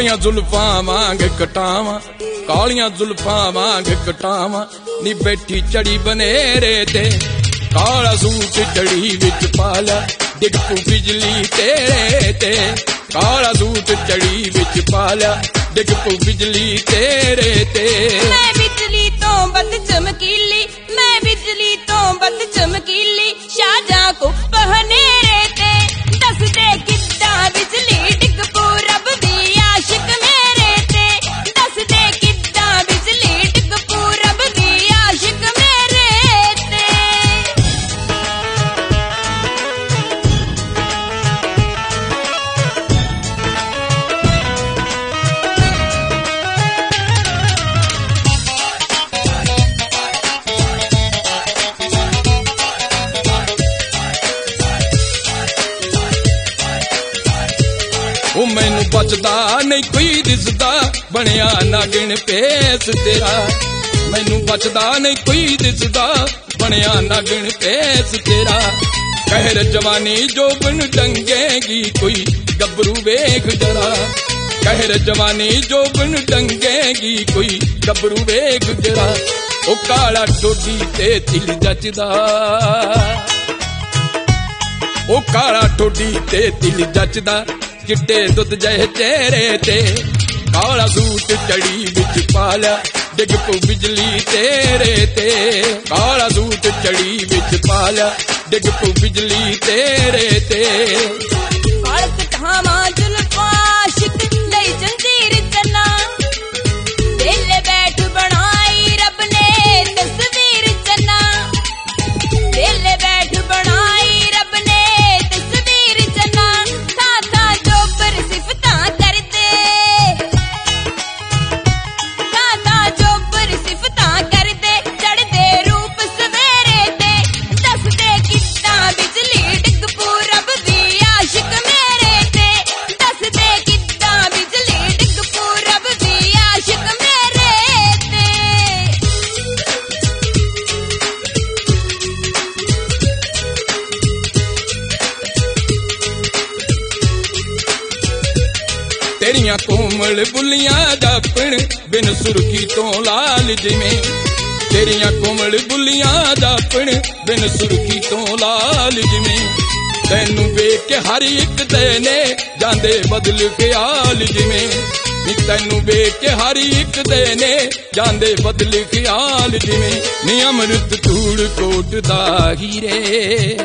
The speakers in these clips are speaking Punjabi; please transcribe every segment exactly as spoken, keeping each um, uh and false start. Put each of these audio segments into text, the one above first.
ਕਾਲੀਆਂ ਜ਼ੁਲਫਾਂ ਵਾਂਗ ਕਟਾਵਾਂ, ਕਾਲੀਆਂ ਜ਼ੁਲਫਾਂ ਵਾਂਗ ਕਟਾਵਾਂ ਨੀ ਬੈਠੀ ਚੜੀ ਬਨੇਰੇ ਤੇ। ਕਾਲਾ ਸੂਟ ਚੜੀ ਵਿੱਚ ਪਾ ਲੈ, ਡਿੱਗ ਪੂ ਬਿਜਲੀ ਤੇਰੇ ਤੇ। ਕਾਲਾ ਸੂਟ ਚੜੀ ਵਿੱਚ ਪਾ ਲੈ, ਡਿੱਗ ਪੂ ਬਿਜਲੀ ਤੇਰੇ ਤੇ। ਮੈਂ ਬਿਜਲੀ ਤੋਂ ਵੱਧ ਚਮਕੀਲੀ, ਮੈਂ ਬਿਜਲੀ ਤੋਂ ਵੱਧ ਚਮਕੀਲੀ, ਸ਼ਾਹਜਹਾਂ ਕੁੱਪ ਹਨੇਰੇ ਤੇ। ਦੱਸ ਦੇ ਕਿੱਦਾਂ ਬਿਜਲੀ ਡਿੱਗ ਪੂ ਰੱਬ ਦੀ ਆਸ਼ਿਕ ਮੇਰੇ ਤੇ। ਦੱਸ ਦੇ ਕਿੱਦਾਂ ਬਿਜਲੀ ਡਿੱਗ ਪੂ ਰੱਬ ਦੀ ਆਸ਼ਿਕ ਮੇਰੇ ਤੇ। ਉਹ ਮੈਨੂੰ ਬਚਦਾ ਨਹੀਂ ਕੋਈ ਦਿਸਦਾ, ਬਣਿਆ ਨਾਗਿਣ ਭੇਸ ਤੇਰਾ। ਮੈਨੂੰ ਬਚਦਾ ਨਹੀਂ ਕੋਈ ਦਿਸਦਾ, ਬਣਿਆ ਨਾਗਿਣ ਭੇਸ ਤੇਰਾ। ਕਹਿਰ ਜਵਾਨੀ ਜੋਬਨ ਡੰਗੇਗੀ ਕੋਈ ਗੱਭਰੂ ਵੇਖ ਜਰਾ। ਕਹਿਰ ਜਵਾਨੀ ਜੋਬਨ ਡੰਗੇਗੀ ਕੋਈ ਗੱਭਰੂ ਵੇਖ ਜਰਾ। ਉਹ ਕਾਲਾ ਠੋਡੀ ਤੇ ਤਿਲ ਜੱਚਦਾ, ਉਹ ਕਾਲਾ ਠੋਡੀ ਤੇ ਤਿਲ ਜੱਚਦਾ, ਚਿੱਟੇ ਦੁੱਧ ਜਿਹੇ ਚਿਹਰੇ ਤੇ। ਕਾਲਾ ਸੂਟ ਚੜੀ ਵਿੱਚ ਪਾ ਲਿਆ, ਡਿੱਗ ਪੂ ਬਿਜਲੀ ਤੇਰੇ ਤੇ। ਕਾਲਾ ਸੂਟ ਚੜੀ ਵਿੱਚ ਪਾ ਲਿਆ, ਡਿੱਗ ਪੂ ਬਿਜਲੀ ਤੇਰੇ ਤੇ। ਕਾਲ ਕਟਾਵਾਂ ਜ਼ੁਲਫਾਂ ਆਸ਼ਿਕ ਲਈ ਜੰਜੀਰ ਚਨਾ, ਵੇਲੇ ਬੈਠ ਬਣਾਈ ਰੱਬ ਨੇ ਤਸਵੀਰ ਚਨਾ। ਵੇਲੇ ਬੈਠ ਬਣਾਈ ਰੱਬ ਨੇ ਤਸਵੀਰ ਚਨਾ। ਥਾਂ ਥਾਂ ਜੋਬਰ ਸਿਫਤਾਂ ਕਰਦੇ, ਥਾਂ ਥਾਂ ਜੋਬਰ ਸਿਫਤਾਂ ਕਰਦੇ, ਚੜ੍ਹਦੇ ਰੂਪ ਸਵੇਰੇ ਤੇ। ਦੱਸ ਦੇ ਕਿੱਦਾਂ ਬਿਜਲੀ ਡਿੱਗ ਪੂ ਰੱਬ ਦੀ ਆਸ਼ਿਕ ਮੇਰੇ ਤੇ। ਦੱਸ ਦੇ ਕਿੱਦਾਂ ਬਿਜਲੀ ਡਿੱਗ ਪੂ ਰੱਬ ਦੀ ਆਸ਼ਿਕ ਮੇਰੇ ਤੇ। ਤੇਰੀਆਂ ਕੋਮਲ ਬੁੱਲੀਆਂ ਜਾਪਣ ਬਿਨ ਸੁਰਖੀ ਤੋਂ ਲਾਲ ਜਿਵੇਂ। ਤੇਰੀਆਂ ਕੋਮਲ ਬੁੱਲੀਆਂ ਜਾਪਣ ਬਿਨ ਸੁਰਖੀ ਤੋਂ ਲਾਲ ਜਿਵੇਂ। ਤੈਨੂੰ ਵੇਖ ਕੇ ਹਰ ਇੱਕ ਦੇ ਨੇ ਜਾਂਦੇ ਬਦਲ ਖਿਆਲ ਜਿਵੇਂ। ਨੀ ਤੈਨੂੰ ਵੇਖ ਕੇ ਹਰ ਇੱਕ ਦੇ ਨੇ ਜਾਂਦੇ ਬਦਲ ਖਿਆਲ ਜਿਵੇਂ। ਨੀ ਅੰਮ੍ਰਿਤ ਧੂੜ ਕੋਟ ਦਾ ਹੀਰੇ,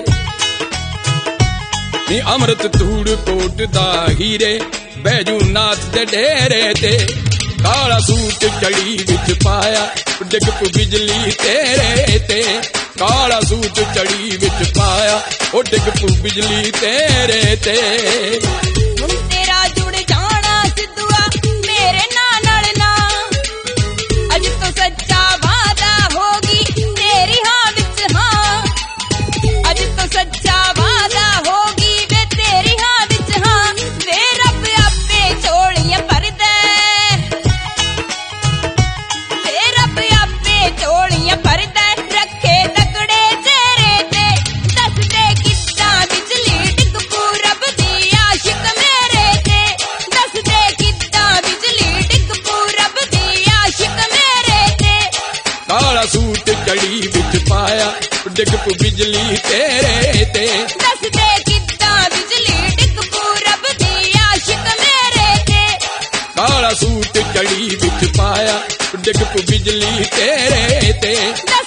ਨੀ ਅੰਮ੍ਰਿਤ ਧੂੜ ਕੋਟ ਦਾ ਹੀਰੇ, ਬੈਜੂ ਨਾਥ ਦੇ ਡੇਰੇ ਤੇ। ਕਾਲਾ ਸੂਟ ਚੜੀ ਵਿੱਚ ਪਾਇਆ, ਡਿੱਗ ਪੂ ਬਿਜਲੀ ਤੇਰੇ ਤੇ। ਕਾਲਾ ਸੂਟ ਚੜੀ ਵਿੱਚ ਪਾਇਆ, ਉਹ ਡਿੱਗ ਪੂ ਬਿਜਲੀ ਤੇਰੇ ਤੇ। ਹੁਣ ਤੇਰਾ ਜੁੜ ਜਾਣਾ ਸਿੱਧੂਆ ਮੇਰੇ ਨਾਂ ਨਾਲ ਨਾ, ਅੱਜ ਤੋਂ ਸੱਚਾ ਵਾਦਾ ਹੋਗੀ ਤੇਰੀ ਹਾਂ ਵਿੱਚ ਹਾਂ। ਅੱਜ ਤੋਂ ਸੱਚਾ ਵਾਦਾ ਹੋਗੀ ਵੇ ਤੇਰੀ ਹਾਂ ਵਿੱਚ ਹਾਂ। ਵੇ ਰੱਬ ਆਪੇ ਝੋਲੀਆਂ ਭਰਦਾ, ਵੇ ਰੱਬ ਆਪੇ ਝੋਲੀਆਂ ਭਰਦਾ, ਰੱਖੇ ਤਕੜੇ ਚਿਹਰੇ ਤੇ। ਦੱਸ ਦੇ ਕਿੱਦਾਂ ਬਿਜਲੀ ਡਿੱਗ ਪੂ ਰੱਬ ਦੀ ਆਸ਼ਿਕ ਮੇਰੇ ਤੇ। ਦੱਸ ਦੇ ਕਿੱਦਾਂ ਬਿਜਲੀ ਡਿੱਗ ਪੂ ਰੱਬ ਦੀ ਆਸ਼ਿਕ ਮੇਰੇ ਤੇ। ਕਾਲਾ ਸੂਟ ਚੜੀ ਵਿੱਚ ਪਾਇਆ, ਡਿੱਗ ਪੂ ਬਿਜਲੀ ਤੇਰੇ ਤੇ। ਦੱਸ ਦੇ ਕਿੱਦਾਂ ਬਿਜਲੀ ਡਿੱਗ ਪੂ ਰੱਬ ਦੀ ਆਸ਼ਿਕ ਮੇਰੇ ਤੇ। ਕਾਲਾ ਸੂਟ ਚੜੀ ਵਿੱਚ ਪਾਇਆ, ਡਿੱਗ ਪੂ ਬਿਜਲੀ ਤੇਰੇ ਤੇ।